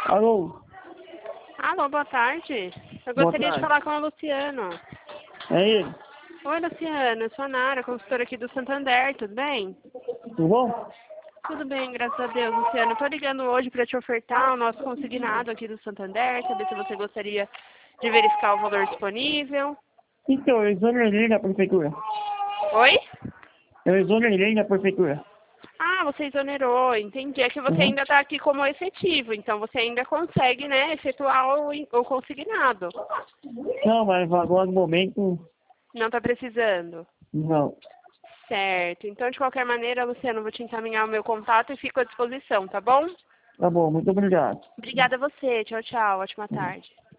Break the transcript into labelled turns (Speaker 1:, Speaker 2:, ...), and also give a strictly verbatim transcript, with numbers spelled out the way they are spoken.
Speaker 1: Alô?
Speaker 2: Alô, boa tarde. Eu
Speaker 1: Boa
Speaker 2: gostaria
Speaker 1: tarde.
Speaker 2: de falar com o Luciano.
Speaker 1: É ele?
Speaker 2: Oi, Luciano. Eu sou a Nara, consultora aqui do Santander. Tudo bem?
Speaker 1: Tudo bom?
Speaker 2: Tudo bem, graças a Deus, Luciano. Eu tô ligando hoje para te ofertar o nosso consignado aqui do Santander, saber se você gostaria de verificar o valor disponível.
Speaker 1: Então, eu exonerei na prefeitura.
Speaker 2: Oi?
Speaker 1: Eu exonerei na prefeitura.
Speaker 2: Ah, você exonerou, entendi. É que você
Speaker 1: Uhum.
Speaker 2: ainda está aqui como efetivo, então você ainda consegue, né, efetuar o, o consignado.
Speaker 1: Não, mas agora no momento,
Speaker 2: Não está precisando?
Speaker 1: não.
Speaker 2: Certo. Então, de qualquer maneira, Luciano, eu vou te encaminhar o meu contato e fico à disposição, tá bom?
Speaker 1: Tá bom, muito obrigado.
Speaker 2: Obrigada a você. Tchau, tchau. Ótima tarde.